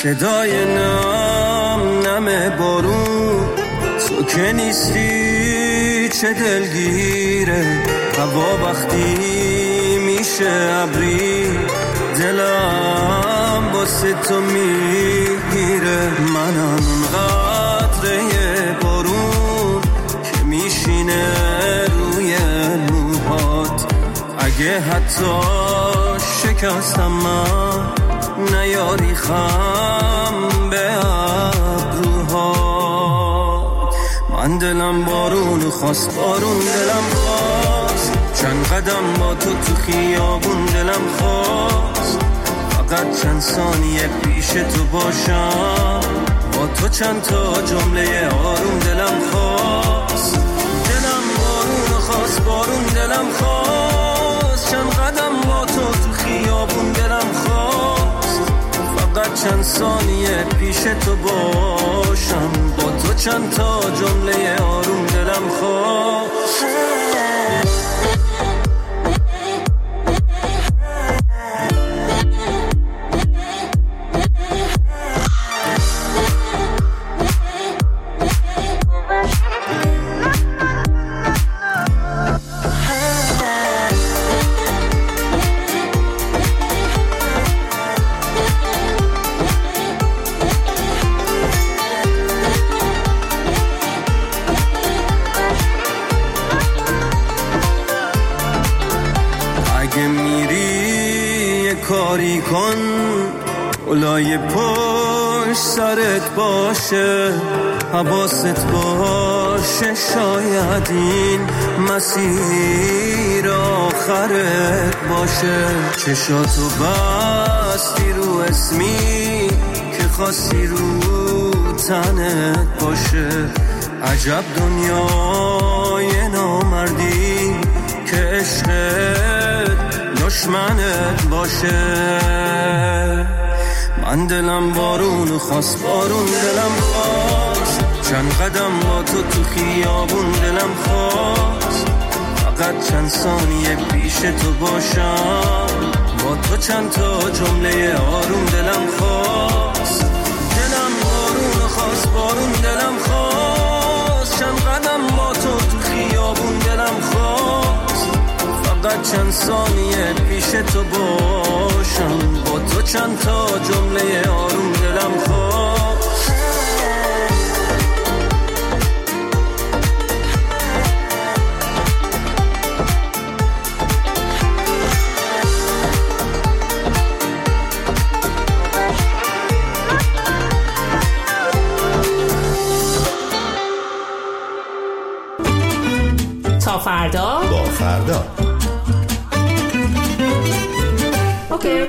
صدای نم بارون، تو که نیستی چه دلگیره. هوا وقتی میشه ابری، دلم واسه تو میگیره. منم اون قطره بارون که میشینه روی موهات. اگه حتی شکستم من، نیاری خم به ابروها. من دلم بارون خواست، بارون دلم خواست. چند قدم با تو خیابون دلم خواست. فقط چند ثانیه پیش تو باشم، با تو چند تا جمله آروم دلم خواست. دلم بارون خواست، بارون دلم خواست. چند قدم با تو خیابون دلم خواست. فقط چند ثانیه پیش تو باشم، با تو چند تا جمله آروم دلم خواست. کاری کن اولای پشت سرت باشه، حواست باشه. شاید این مسیر آخرت باشه. چشاتو بستی رو اسمی که خواستی رو تنت باشه. عجب دنیای نامردی که عشقت دشمنت باشه. من دلم بارون خواست، بارون دلم خواست. چند قدم با تو خیابون دلم خواست. فقط چند ثانیه پیش تو باشم، با تو چند تا جمله آروم دلم خواست. دلم بارون خواست، بارون دلم خواست. چند قدم با تو خیابون دلم خواست. فقط چند ثانیه پیش تو باشم، با تو چند تا جمله آروم دلم خواست. تا فردا با فردا. اوکی.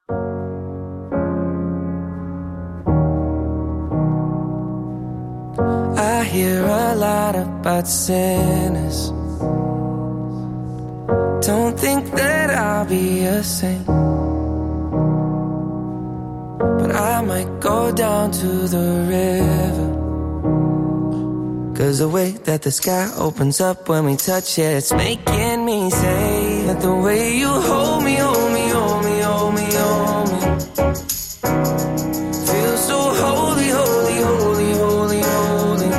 I hear a lot about sinners. Don't think that I'll be a saint, but I might go down to the river. 'Cause the way that the sky opens up when we touch it, it's making me say that the way you hold me, hold me, hold me, hold me, hold me, feels so holy, holy, holy, holy, holy.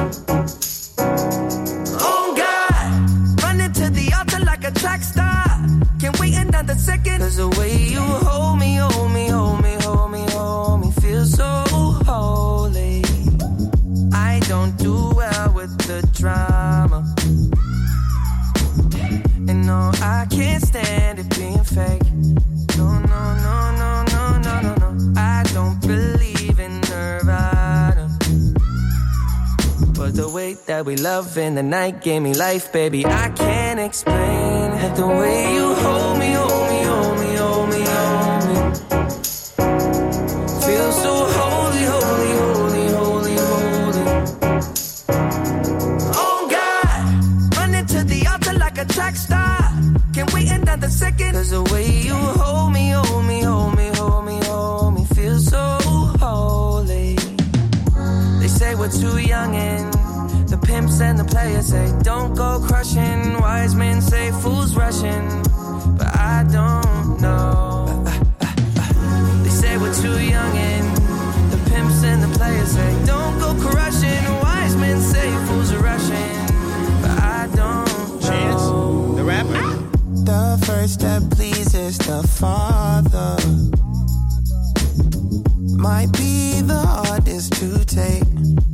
Oh God, running to the altar like a track star. Can't wait another second. 'Cause the way you hold me, hold me, hold me, hold me, hold me, feels so holy. I don't do well with the drama, and no, I can't stand it being fake. No, no, no, no, no, no, no, no. I don't believe in Nirvana, but the way that we love in the night gave me life, baby. I can't explain it. The way you hold me, hold me, hold me, hold me, hold me, feels so holy, holy, holy, holy, holy. Oh God, running to the altar like a track star. Can't wait another second. 'Cause the way you hold me, hold me, hold me, hold me, hold me, feels so holy. They say we're too young and the pimps and the players say don't go crushing. Wise men say fools rushing, but I don't know. They say we're too young and the first that pleases the Father might be the hardest to take.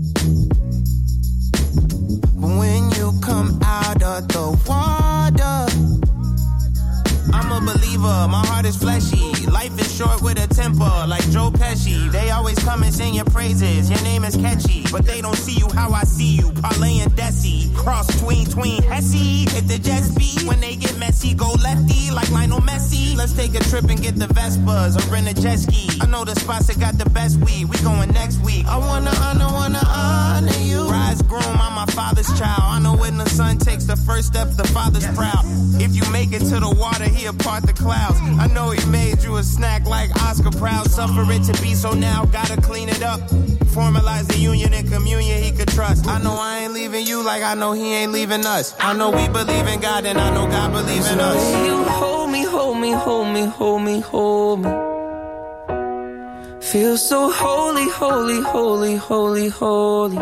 When you come out of the water, I'm a believer, my heart is fleshy. Life is short with a temper, like Joe Pesci. They always come and sing your praises, your name is catchy. But they don't see you how I see you, Parlay and Desi. Cross tween Hesse. Hit the jet speed, when they get messy, go lefty, like Lionel Messi. Let's take a trip and get the Vespas, or rent a jet ski. I know the spots that got the best weed, we going next week. I wanna honor you. Rise groom, I'm my father's child. I know when the son takes the first step, the father's proud. If you make it to the water, he'll part the clouds. I know he made you a snack like Oscar Proud. Suffer it to be, so now gotta clean it up. Formalize the union and communion he could trust. I know I ain't leaving you like I know he ain't leaving us. I know we believe in God and I know God believes in us. You hold me, hold me, hold me, hold me, hold me. Feel so holy, holy, holy, holy, holy.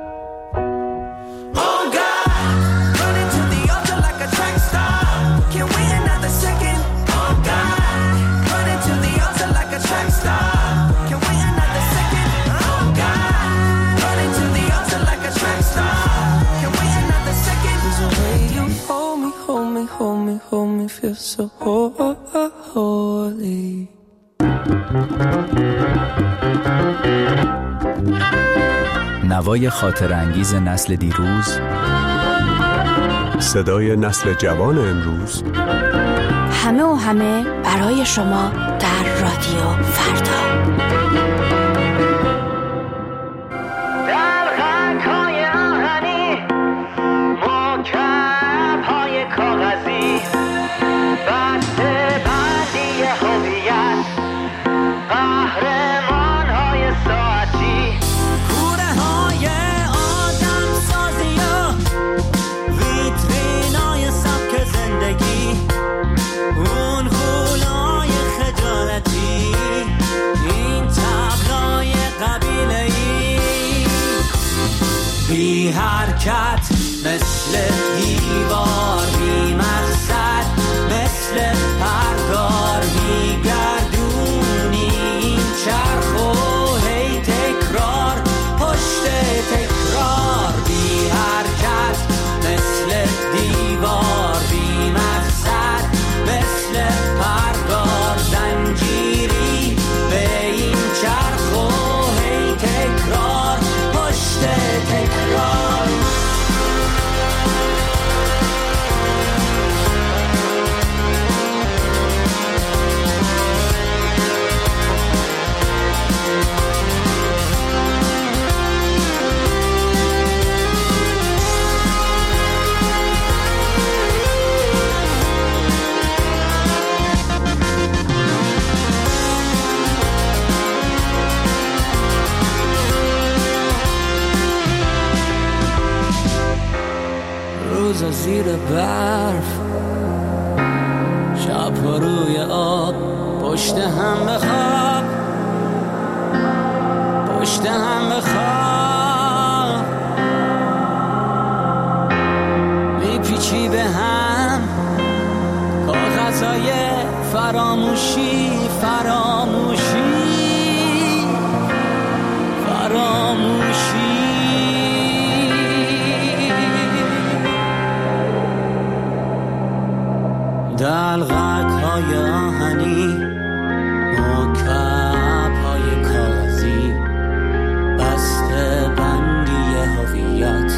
Oh God, running to the altar like a track star. Can't wait another second. Oh God, running to the altar like a track star. Can't wait another second. Oh God, running to the altar like a track star. Can't wait another second. There's a way you hold me, hold me, hold me, hold me. Feel so holy. نوای خاطر انگیز نسل دیروز، صدای نسل جوان امروز، همه و همه برای شما در رادیو فردا. بی حرکت مثل دیوار، بی مقصد مثل پرگار، میگردونی این چرخ و هی تکرار پشت تکرار. بی حرکت مثل دیوار، بی مقصد مثل پرگار، زنجیری به این چرخ و هی تکرار پشت تکرار. روزا زیر برف، شب روی آب، پشت هم بخواب، پشت هم بخواب. میپیچی به هم کاغذهای فراموشی، فراموشی، فراموشی. دلغک‌های آهنی، مکعب‌های کاغذی، بسته بندی هویت،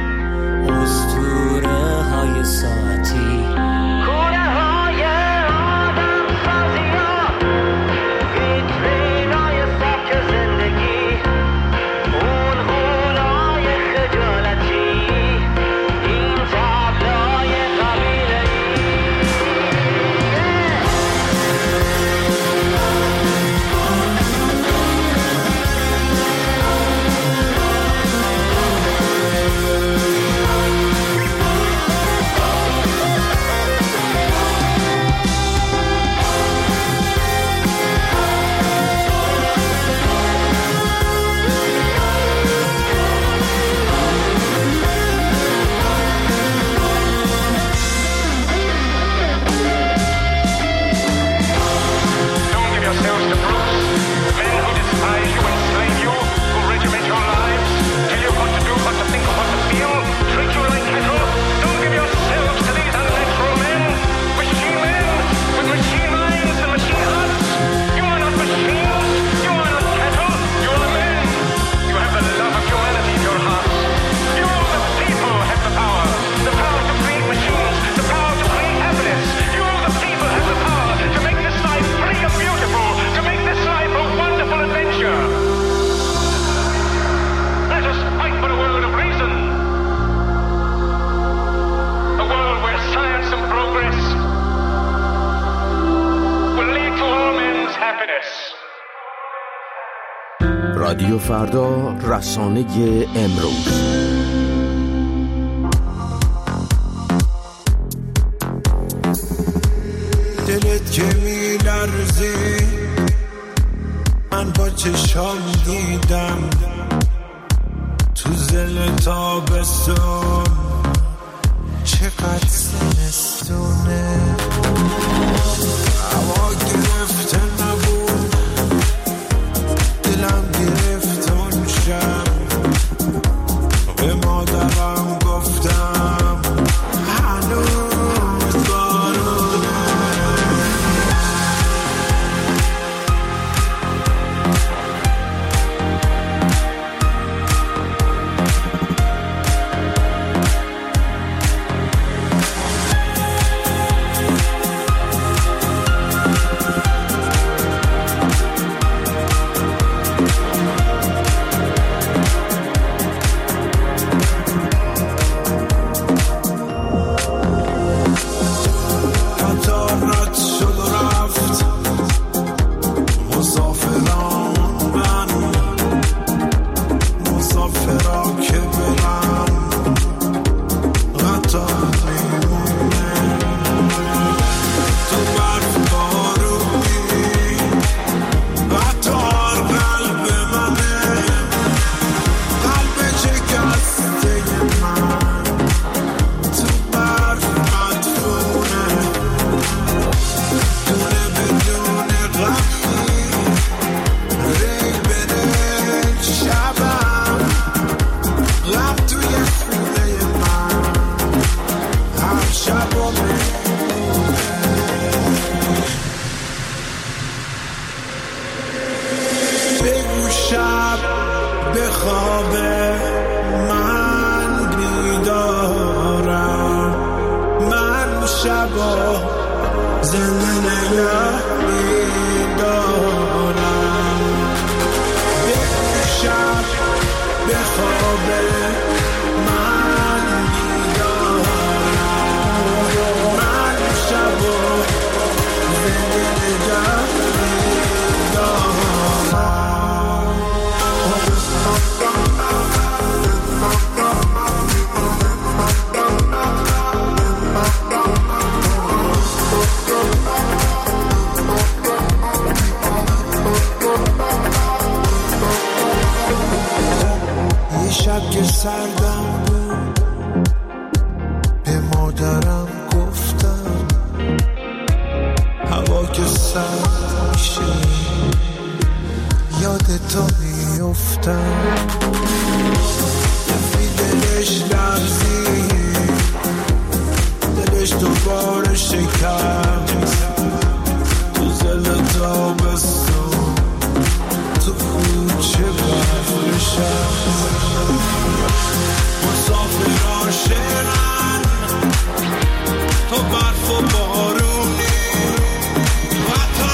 اسطوره‌های ساعتی، کوره‌های آدم سازی‌ها، ویترین‌های سبک زندگی، اون غولای خجالتی، این تابلوی قبیله‌ای. رادیو فردا، رسانه امروز. دلت که می لرزی من با چشام دیدم تو زل تابستون چقدر زمستونه هوا گرفته نبود دلم گرفت اون شب به مادرم گفتم هنوز بارونه سردم بود به مادرم گفتم هوا که سرد میشه یاد تو میفتم یفی دلش لرزی دلش دوباره شکست تو زل تابستون تو کوچه برف بشم مسافرها شیرن تو برف و بارونی و تا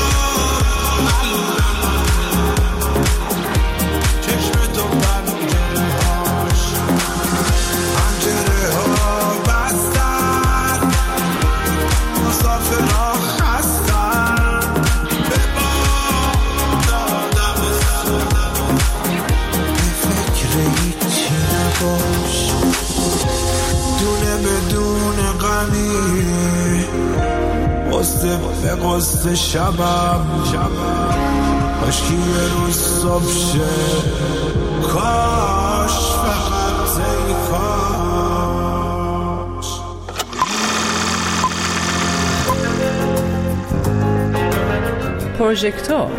چشم تو پنجره ها بستن مسافرها خستن به باد دادم به فکر هیچی نباش دونه بدون غمی قصد به قصد شبم کاشکی یه روز صبح شه کاش فقط ای کاش پروژکتور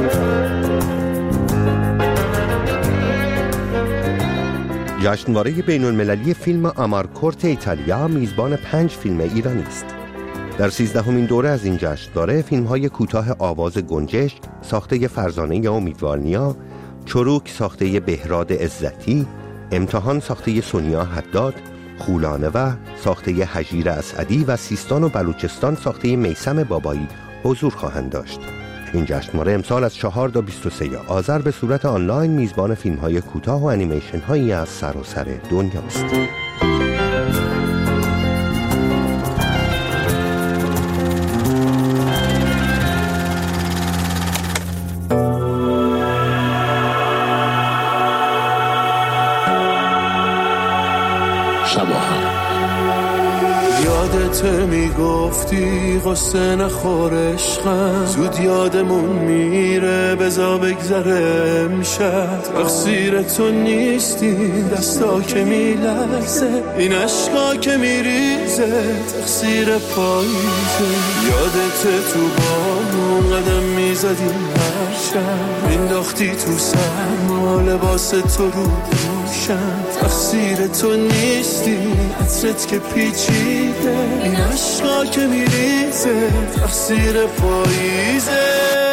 جشنواره بین‌المللی فیلم آمارکورت ایتالیا میزبان 5 فیلم ایرانی است. در 13مین دوره از این جشنواره فیلم‌های کوتاه آواز گنجشک ساخته فرزانه امیدوارنیا، چروک ساخته بهراد عزتی، امتحان ساخته سونیا حداد، خولانه و ساخته هجیر اسعدی و سیستان و بلوچستان ساخته میثم بابایی حضور خواهند داشت. این جشنواره امسال از 4 تا 23 آذر به صورت آنلاین میزبان فیلم‌های کوتاه و انیمیشن‌هایی از سراسر دنیاست. میگفتی قصه نخور عشقم، زود یادمون میره بزا بگذره امشب. تقصیر تو نیستی دستا که میلرزه، این عشقا که میریزه تقصیر پاییزه. یادت تو بامون قدم میزدیم هر شب، مینداختی تو سرما لباس تو رو دوشم. تقصیر تو نیستی عطرت که پیچیده، این عشقا که میریزه تقصیر پاییزه.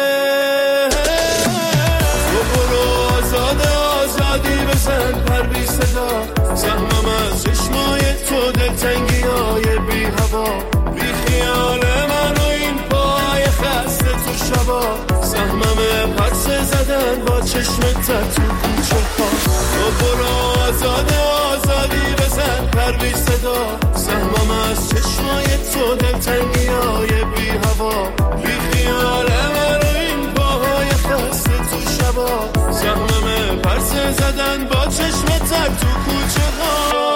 تو برو آزادی بزن پر بی صدا، زحمم از چشمای تو دلتنگی های بی هوا، بی خیال من و این پای خسته تو شبا. زحمم پرسه زدن با چشمت تو کوچه ها. تو برو آزادی بزن پر بی صدا، زحمم از چشمای تو دلتنگی های بی هوا، بی خیال من و این پاهای خسته تو شبا. زحمم پرسه زدن با چشمت تو کوچه ها.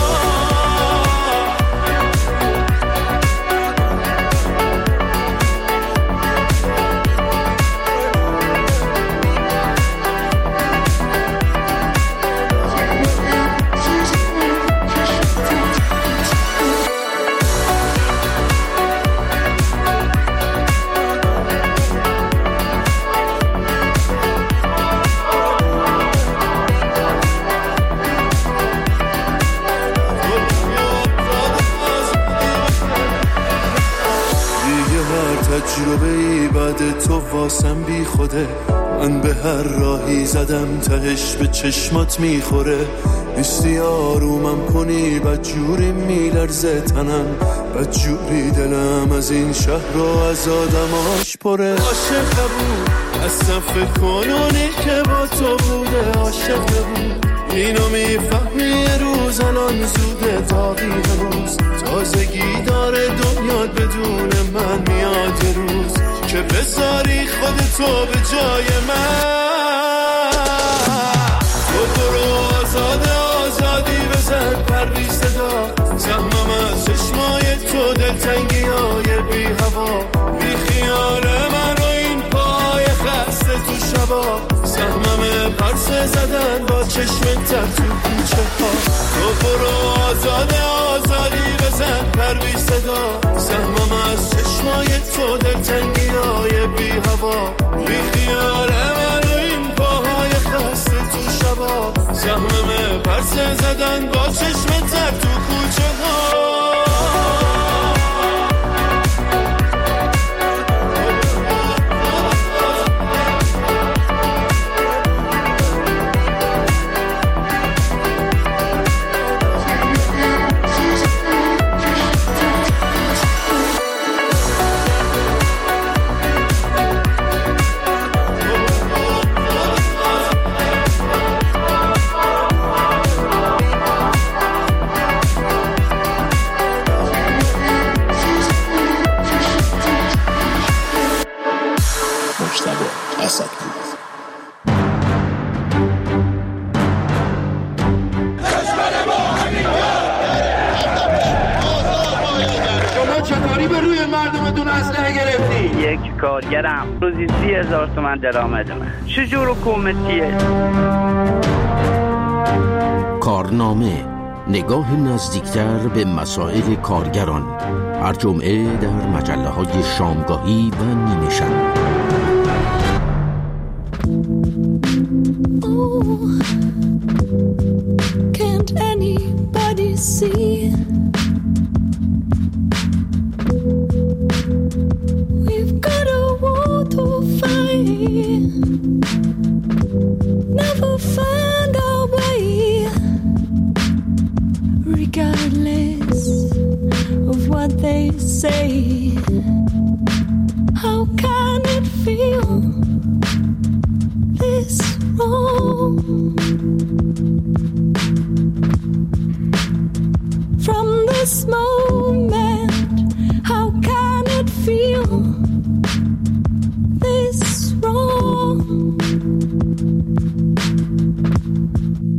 تجربه‌ای بعد تو واسم بی خوده، من به هر راهی زدم تهش به چشمات میخوره. نیستی آرومم کنی بدجوری میلرزه تنم، بدجوری دلم از این شهر و از آدماش پره. عاشق بود اصلا فکر کنونی که با تو بوده، عاشق بود اینو میفهمی روز الان زوده تا بی هنوز. تازگی داره دنیا بدون من میاد روز که بذاری خودتو به جای من. تو برو آزادی بزن پر بی صدا، زحمم از چشمای تو دلتنگی های بی هوا، بی خیال من و این پای خسته تو شبا. زحمم پرسه زدن با چشمت تو کوچه ها. تو برو آزادی بزن پر بی صدا، زحمم از چشمای تو دلتنگی های بی هوا، بی خیال من و این پاهای خسته تو شبا. زحمم پرسه زدن با چشمت تو کوچه ها. کارگرم روزی 30,000 تومان درآمدمه. چجور حکومتیه؟ کارنامه، نگاه نزدیکتر به مسائل کارگران، هر جمعه در مجله‌های شامگاهی و نیمه شب. Can't anybody see? We've got a war to fight. Never find our way, regardless of what they say. How can it feel this wrong? From this moment, how can it feel this wrong?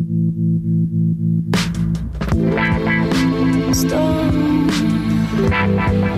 Storm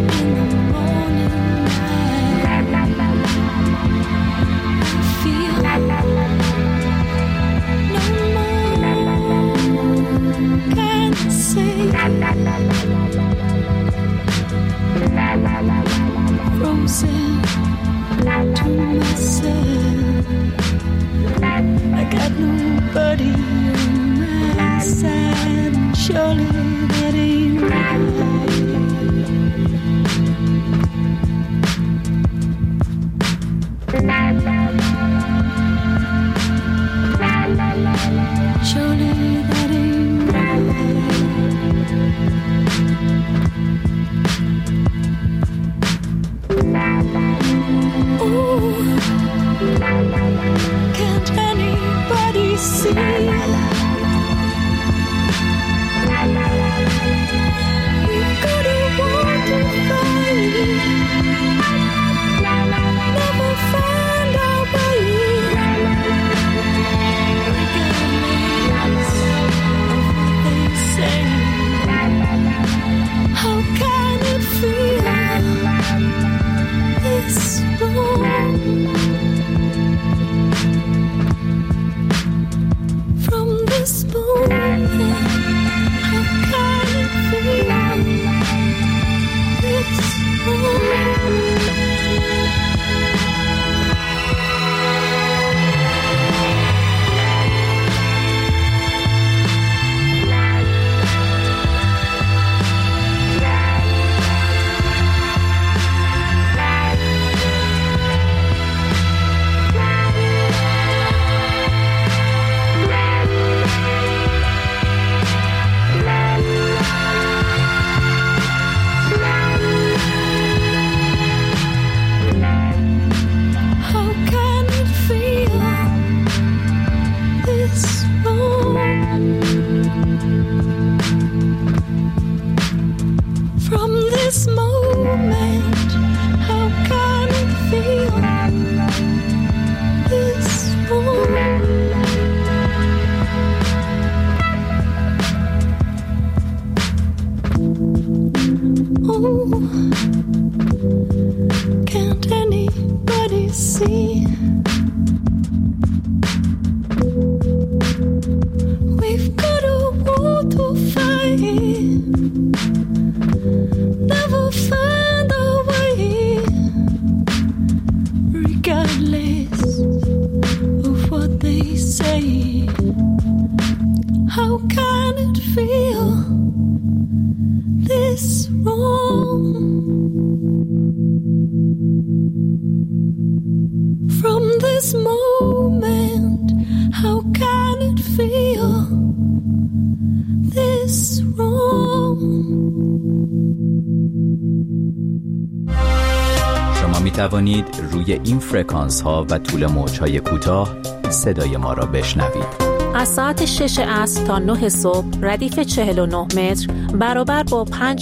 شما می توانید روی این فرکانس ها و طول موج های کوتاه صدای ما را بشنوید. از ساعت 6 عصر تا 9 صبح ردیف 49 متر برابر با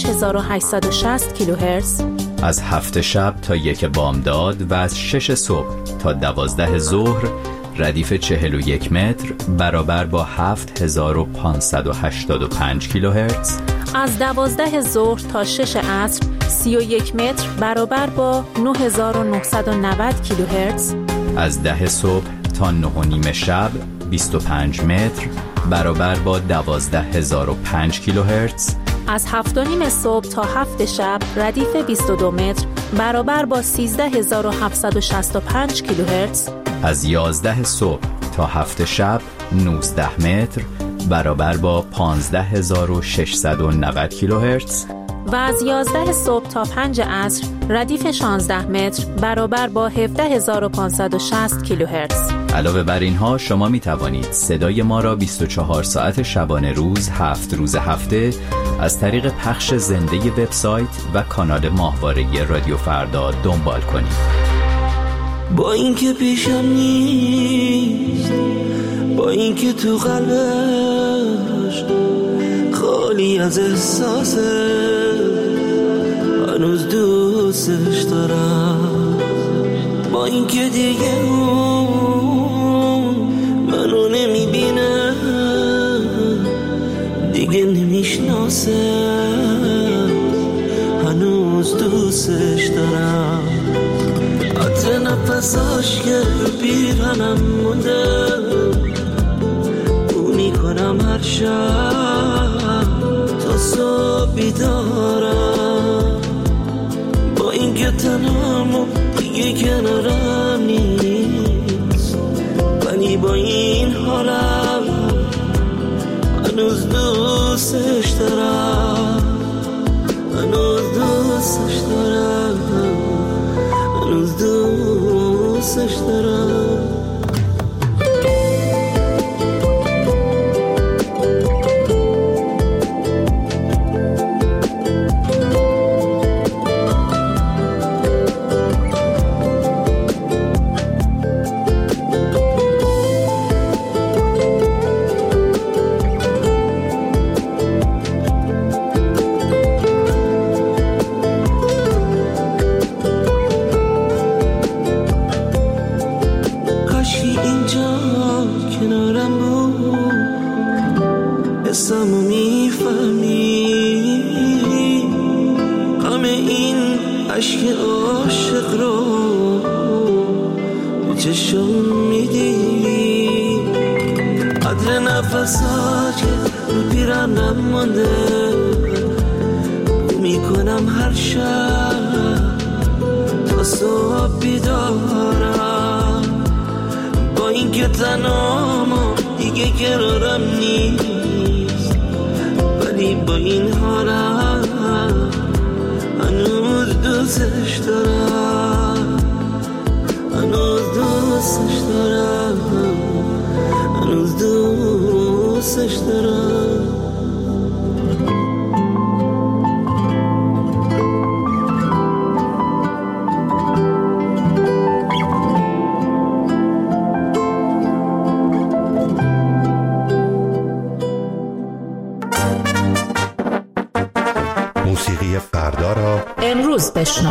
5860 کیلوهرتز. از 7 شب تا 1 بامداد و از 6 صبح تا 12 ظهر ردیف 41 متر برابر با 7585 کیلوهرتز. از 12 ظهر تا 6 عصر 31 متر برابر با 9990 کیلوهرتز. از 10 صبح تا 9:30 شب 25 متر برابر با 12005 کیلوهرتز. از 7:30 صبح تا 7 شب ردیف 22 متر برابر با 13765 کیلوهرتز. از 11 صبح تا 7 شب 19 متر برابر با 15690 کیلوهرتز. و از 11 صبح تا 5 عصر ردیف 16 متر برابر با 17560 کیلوهرتز. علاوه بر اینها شما می توانید صدای ما را 24 ساعت شبانه روز 7 روز هفته از طریق پخش زنده وبسایت و کانال ماهواره رادیو فردا دنبال کنید. با اینکه پیشم نیست، با اینکه تو قلبش خالی از احساسه، هنوز دوستش دارم. با اینکه دیگه اون منو نمیبینه، دیگه نمیشناسه، هنوز دوستش دوستش دارم. عطر نفساش که پیرهنم مونده، بو میکنم هر شب تا صبح بیدارم. با اینکه تنهام و دیگه کنارم نیست، ولی با این حالم هنوز دوستش دارم، هنوز دوستش دارم، هنوز دوستش دارم. موسیقی فردا را امروز بشنو.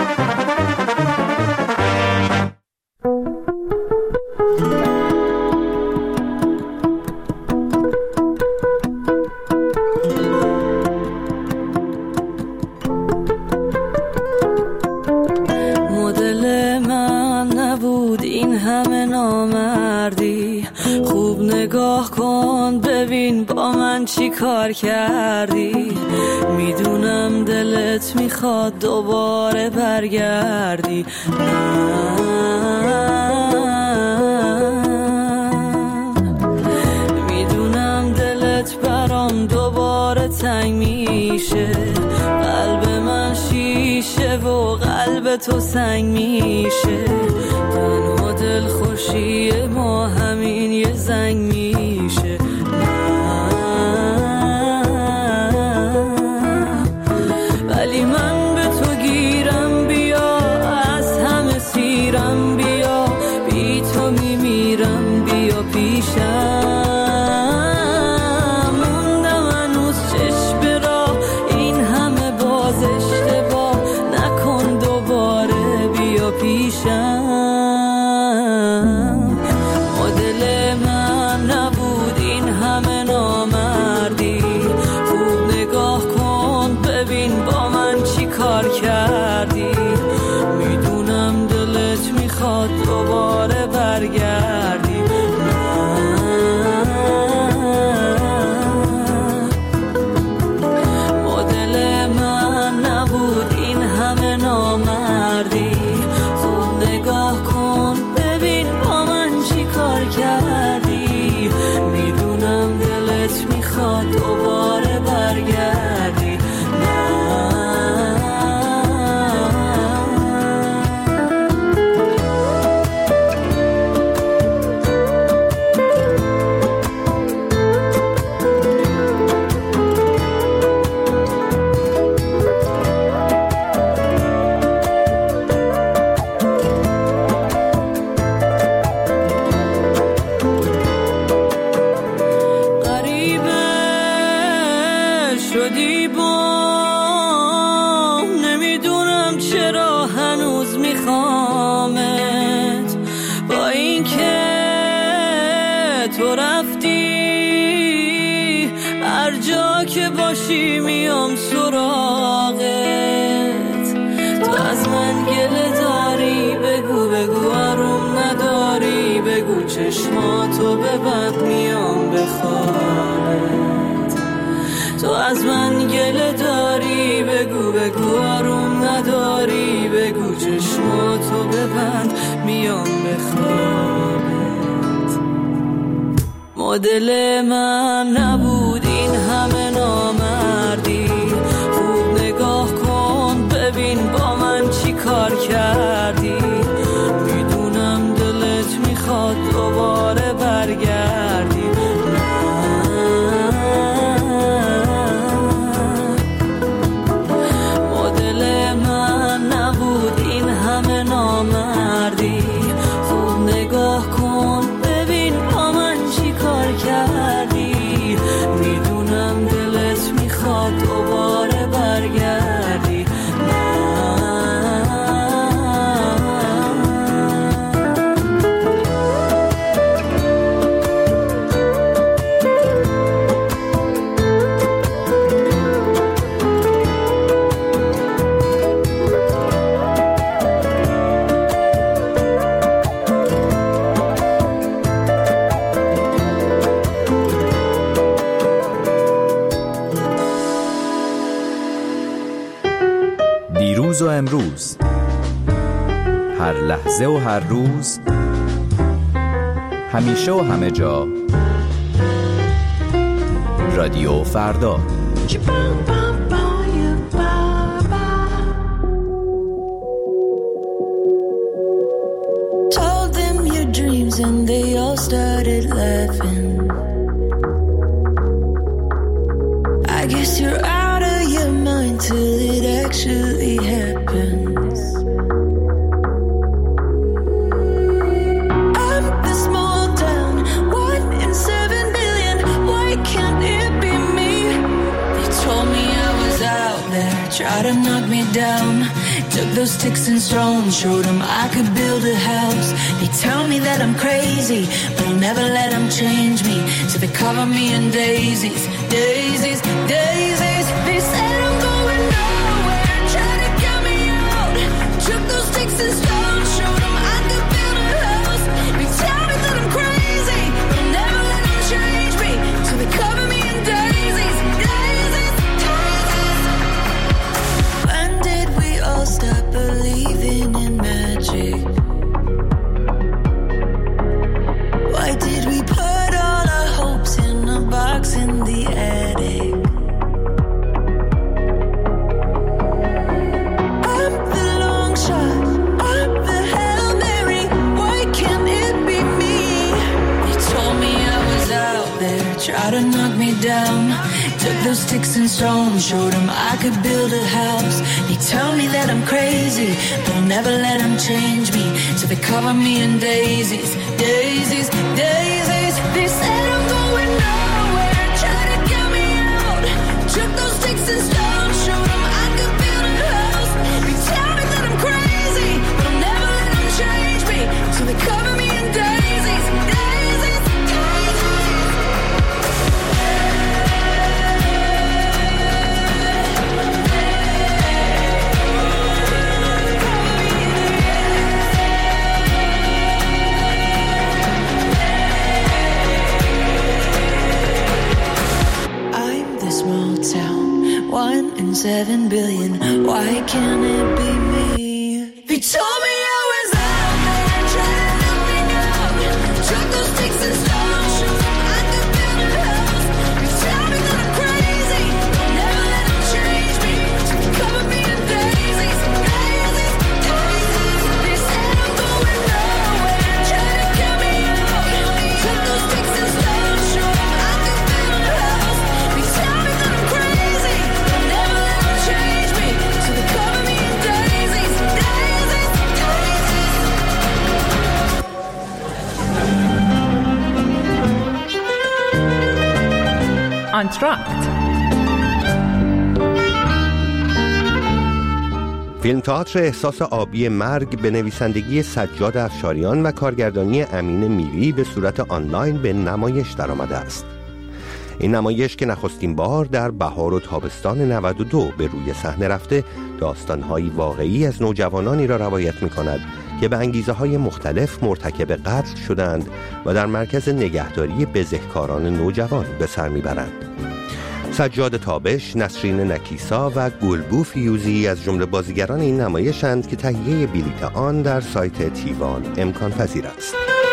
مدل من نبود این همه نامردی، خوب نگاه کن ببین با من چی کار کردی. میدونم دلت میخواد دوباره برگردی، میدونم دلت برام دوباره تنگ میشه، قلب من شیشه و قلب تو سنگ میشه. تنها دل خوشی ما همین یه زنگ میشه. ولی من به تو گیرم، بیا از همه سیرم، بیا بی تو میمیرم، بیا پیشم. موندم هنوز چشم راه، این همه باز اشتباه نکن دوباره، بیا پیشم. مدل من نبود این همه نامردی، خوب نگاه کن ببین با من چی کار کردی. میدونم دلت میخواد دوباره برگردی، مدل من نبود این همه نامردی، خوب نگاه کن ببین با من چی کار کردی. میدونم دلت میخواد دوباره برگردی. من گله داری بگو بگو آروم نداری بگو چشماتو ببند میام بخوابت تو از من گله داری بگو بگو آروم نداری بگو چشماتو ببند میام بخوابت مدل من نبود این همه نامردی خوب نگاه کن ببین با من چی کار کردی میدونم دلت میخواد دوباره برگردی مدل من نبود این همه نامردی خوب نگاه کن ببین با من چی کار کردی میدونم دلت میخواد دوباره برگردی دیروز و امروز، هر لحظه و هر روز، همیشه و همه جا، رادیو فردا. Told them your dreams and they all started laughing. I guess you're out of your mind till it actually happens. I'm the small town, 1 in 7 billion. Why can't it be me? They told me I was out there, tried to knock me down. Took those sticks and stones, showed them I could build a house. They tell me that I'm crazy, but I'll never let them change me. So they cover me in daisies, daisies, daisies. They said I'm going nowhere, trying to get me out. Took those sticks and stones, showed them I could build a house. They tell me that I'm crazy, but I'll never let them change me. So they cover me in daisies, daisies, daisies. When did we all stop believing in magic? Why did we put all our hopes in a box in the attic? I'm the long shot, I'm the Hail Mary. Why can't it be me? They told me I was out there, tried to knock me down. Took those sticks and stones, showed them I could build a house. They tell me that I'm crazy, but I'll never let them change me. So they cover me in daisies, daisies, daisies. They said I'm going nowhere, try to get me out. Took those sticks and stones, showed them I could build a house. They tell me that I'm crazy, but I'll never let them change me. So they cover me in daisies, daisies, daisies. I'm the small town, 1 in 7 billion. Why can't it be me? They told me I was out there, trying to knock me down. Took those sticks and stones, showed them I could build a house. They tell me that I'm crazy, I'll never let them change me. So they cover me in daisies, daisies, daisies. They said I'm going nowhere, trying to get me out. Took those sticks and stones, showed them I could build a house. They tell me that I'm crazy, I'll never let them change me. So they cover me in daisies, daisies, daisies. آنتراکت. فیلم تئاتر احساس آبی مرگ به نویسندگی سجاد افشاریان و کارگردانی امین میری به صورت آنلاین به نمایش درآمده است. این نمایش که نخستین بار در بهار و تابستان 92 به روی صحنه رفته، داستان‌های واقعی از نوجوانانی را روایت می‌کند که به انگیزه‌های مختلف مرتکب قتل شدند و در مرکز نگهداری بزهکاران نوجوان به سر می‌برند. سجاد تابش، نسرین نکیسا و گلبو فیوزی از جمله بازیگران این نمایشند که تهیه بلیط آن در سایت تیوان امکان پذیر است.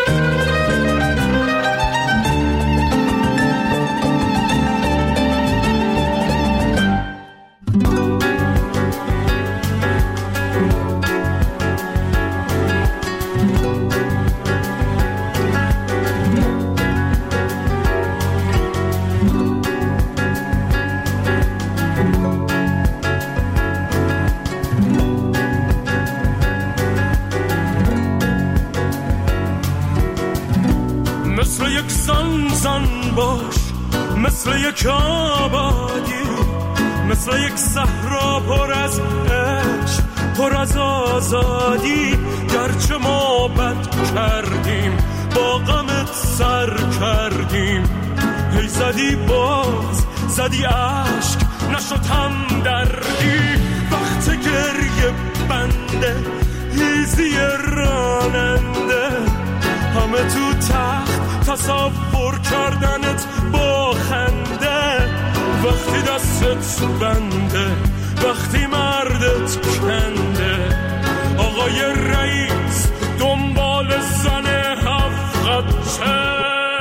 مثل یک آبادی، مثل یک صحرا پر از عشق، پر از آزادی. گرچه ما بد کردیم، با غمت سر کردیم، هی زدی باز زدی عشق، نشد هم دردی. وقت گریه بنده، هیزی راننده، همه تو تخت تصور کردنت با خنده. وقتی دستت بنده، وقتی مردت کنده، آقای رئیس دنبال زن هفت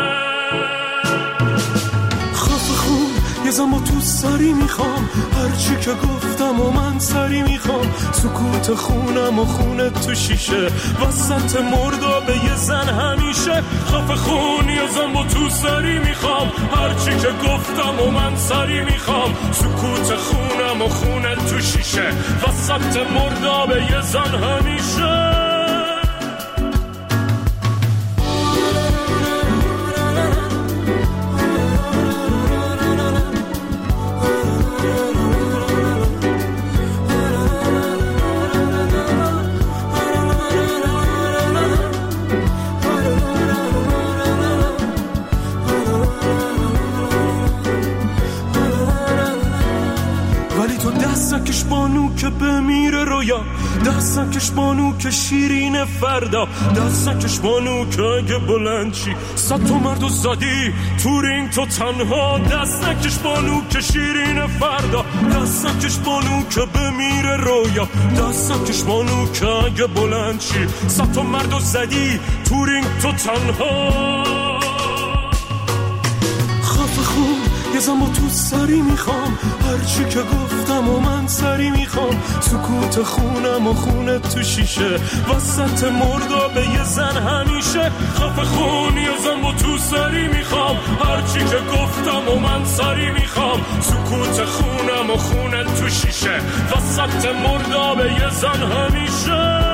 یه زمان تو سری میخوام، هرچی که گفتم و من سری میخوام. سکوت خونم و خونت تو شیشه، وسط مردابه یه زن همیشه. خفه خون یه زمان تو سری میخوام، هرچی که گفتم و من سری میخوام. سکوت خونم و خونت تو شیشه، وسط مردابه یه زن همیشه. دستکش بانو که بمیره رویا، دستکش بانو که شیرین فردا، دستکش بانو که اگه بلند چی 100 تا مردو زدی تو رینگ تو تنها. دستکش بانو که شیرین فردا، دستکش بانو که بمیره رویا، دستکش بانو که اگه بلند چی 100 تا مردو زدی تو رینگ تو تنها. خفه خون یه زمان تو سری میخوام، هرچی که گفتم و من سری میخوام. سکوت خونم و خونت تو شیشه، وسط مردابه یه زن همیشه. خفه خون یه زمان تو سری میخوام، هرچی که گفتم و من سری میخوام. سکوت خونم و خونت تو شیشه، وسط مردابه یه زن همیشه.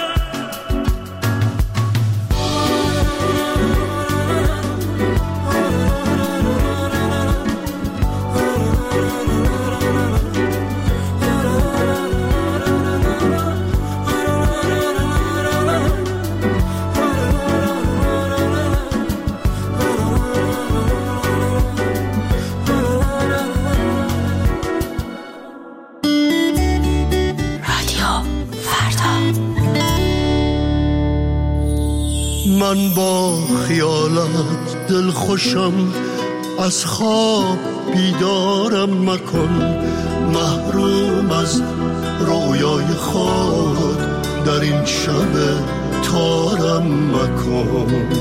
من با خیالت دل خوشم، از خواب بیدارم مکن. محروم از رویای خود در این شب تارم مکن.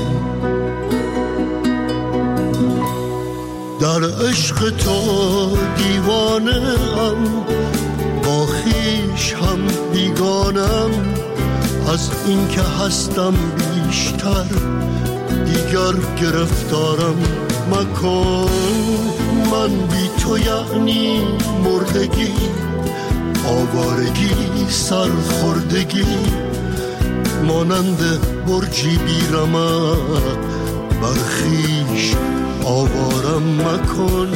در عشق تو دیوانه ام، با خویش هم بیگانم. از این که هستم بیشتر دیگر گرفتارم مکن. من بی تو یعنی مردگی، آوارگی، سرخوردگی، مانند برجی بیرمق بر خویش آوارم مکن.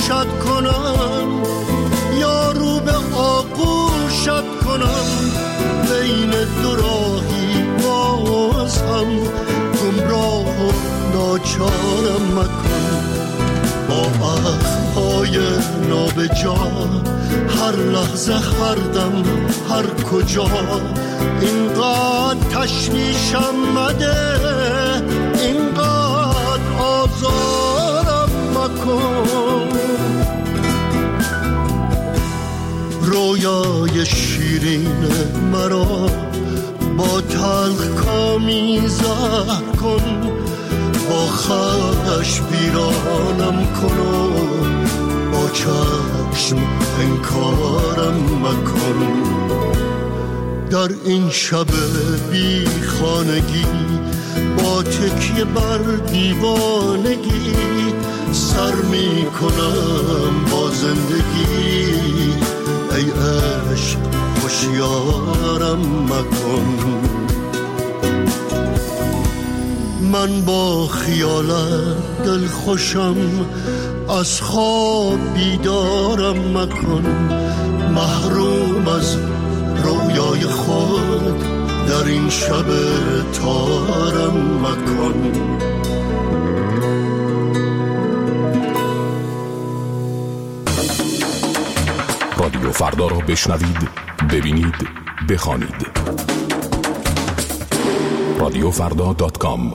گوشت کنم یا رو به آغوشت کنم، بین دو راهی باز هم گمراه و ناچارم مکن. با اخمهای نابجا هر لحظه هر دم هر کجا اینقدر تشویشم مده، اینقدر آزارم مکن. رویای شیرین مرا با تلخ کامی زهر کن، با خش بیرانم کن و با چشم انکارم مکن. در این شب بی خانگی با تکیه بر دیوانگی سر می کنم با زندگی، ای عشق هوشیارم مکن. من با خیالت دل خوشم، از خواب بیدارم مکن. محروم از رویای خود در این شب تارم مکن. رادیو فردا را بشنوید، ببینید، بخوانید. radiofrda.com.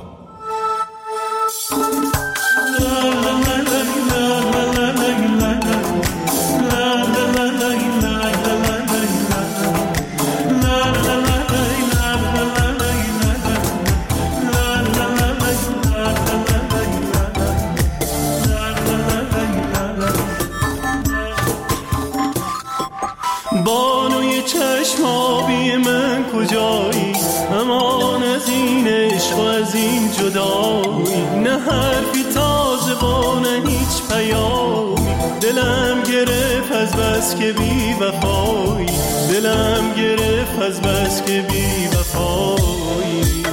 بانوی چشمابی من کجایی؟ امان از این عشق و از این جدایی، نه حرفی تازه و نه هیچ پیامی. دلم گرفت از بس که بی وفایی، دلم گرفت از بس که بی وفایی.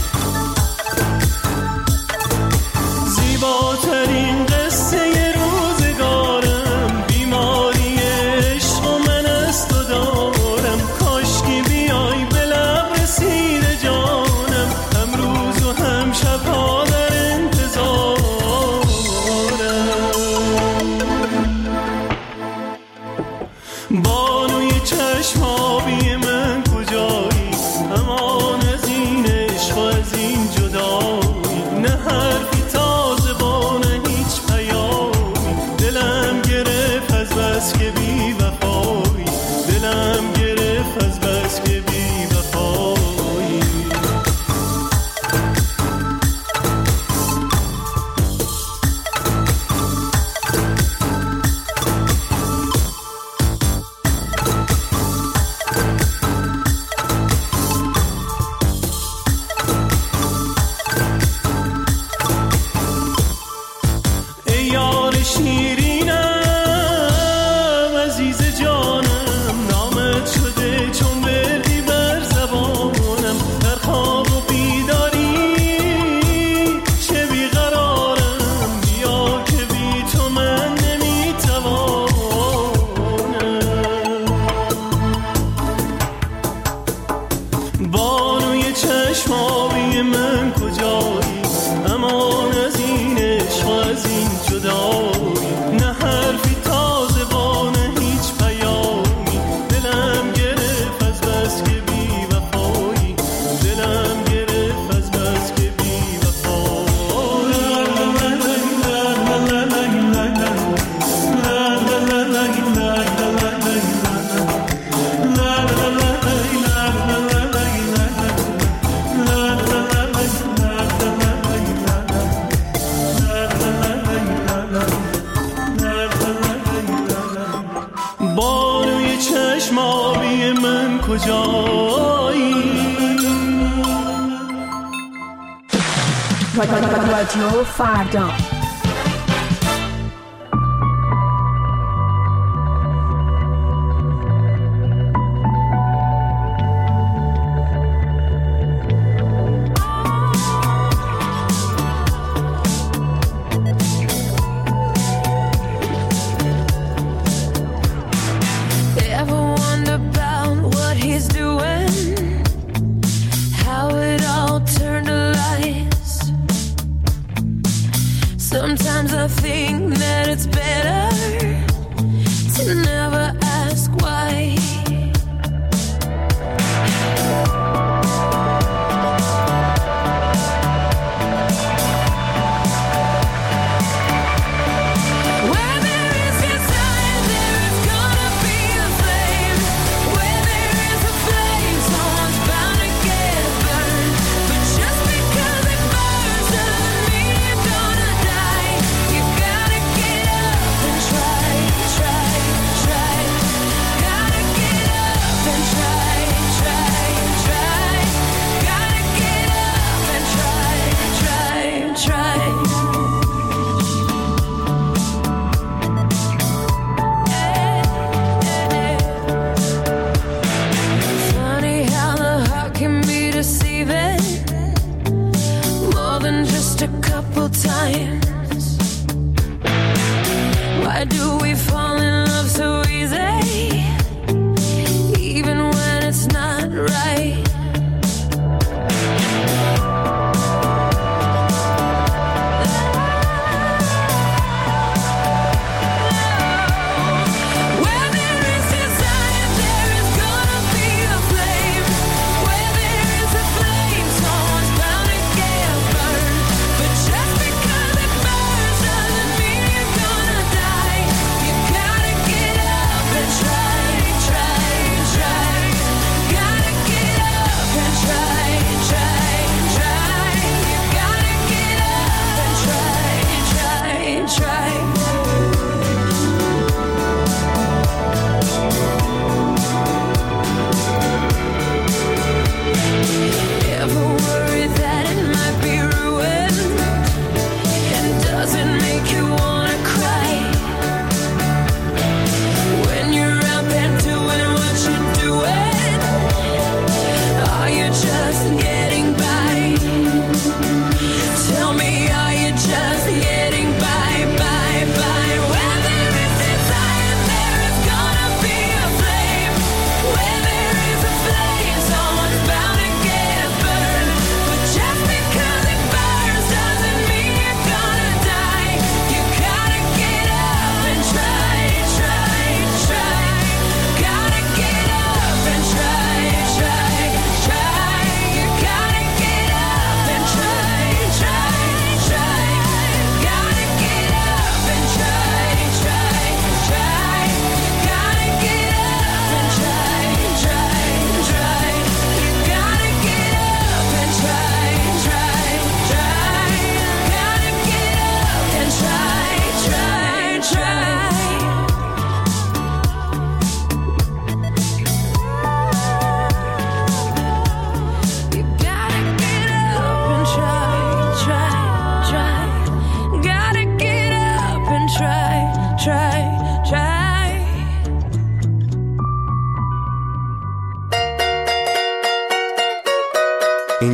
زیباترین قصه روزگارم بیماری عشق و من از تو دارم. کاشکی بیای به لب رسیده جانم، هم روز و هم شبها در انتظارم. بانوی چشمابی من کجایی؟ امان از این عشق و از این جدایی، نه حرفی تازه و نه هیچ پیامی. دلم گرفت از بس که بی وفایی، دلم گرفت از بس که بی وفایی. ای یار شیرینم عزیز جانم، نامت شده چون بردی بر زبانم. در خواب و بیداری چه بیقرارم، بیا که بی تو من نمیتوانم. بانوی چشمابی من کجایی؟ امان از این عشق و از این جدایی، نه حرفی تازه و نه هیچ پیامی. دلم گرفت از بس که بی وفایی، دلم گرفت از بس که بی وفایی. بانوی چشمابی من کجایی؟ رادیو فردا.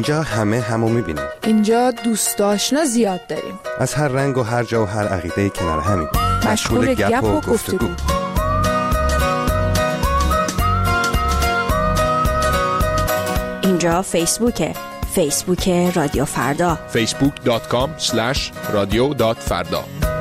اینجا همه همو میبینیم. اینجا دوست آشنا زیاد داریم. از هر رنگ و هر جا و هر عقیده کنار همین. مشغول گپ و گفتگو. اینجا فیسبوک رادیو فردا. facebook.com/radio.farda.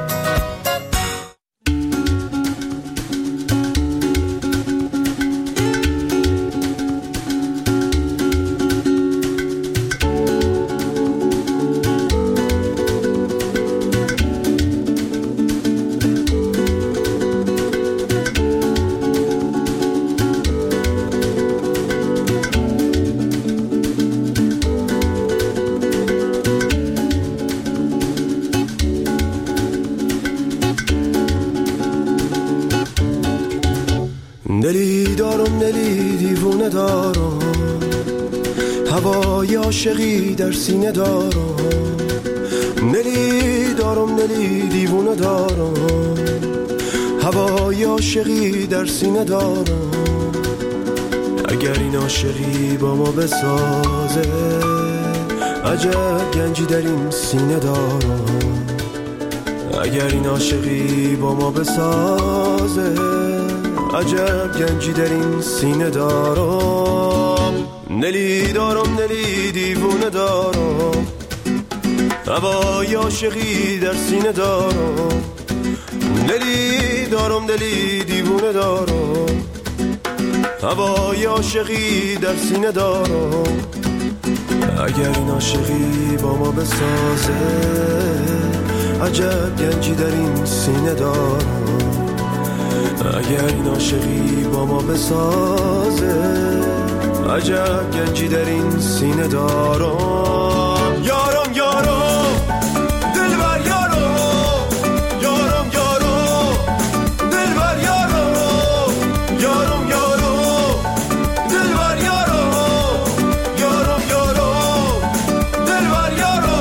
دلی دارم دلی دیوونه دارم، هوای عاشقی در سینه دارم. دلی دارم دلی دیوونه دارم، هوای عاشقی در سینه دارم. اگر این عاشقی با ما بسازه، عجب گنجی در این سینه دارم. اگر این عاشقی با ما بسازه، عجب گنجی در این سینه دارم. دلی دارم دلی دیوونه دارم، هوای عاشقی در سینه دارم. دلی دارم دلی دیوونه دارم، هوای عاشقی در سینه دارم. اگر این عاشقی با ما بسازه، عجب گنجی در این سینه دارم. اگر این عاشقی با ما بسازه، عجب گنجی در این سینه دارم. یارم یارم دلبر یارم، یارم یارم دلبر یارم، یارم یارم دلبر یارم، یارم یارم دلبر یارم.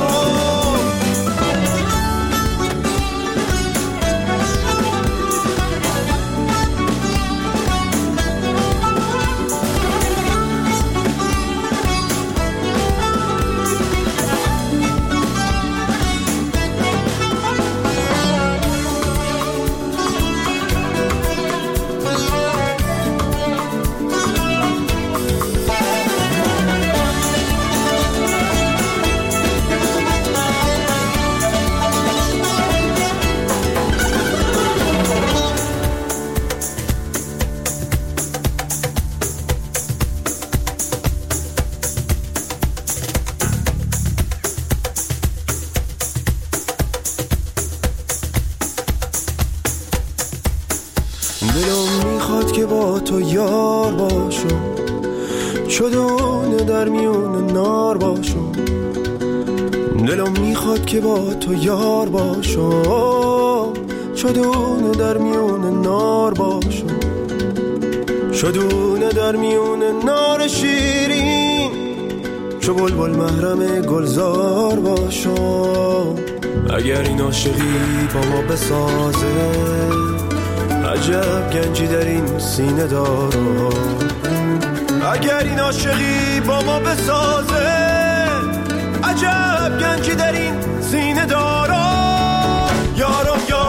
دلم میخواد که با تو یار باشم، چدونه در میون نار باشم. دلم میخواد که با تو یار باشم، چدونه در میون نار باشم. چدونه در میون نار شیرین، چو بلبل محرم گلزار باشم. اگر این عاشقی با ما بسازه، عجب گنجی در این سینه دارم. اگر این عاشقی با ما بسازه، عجب گنجی در این سینه دارم. یارم یارم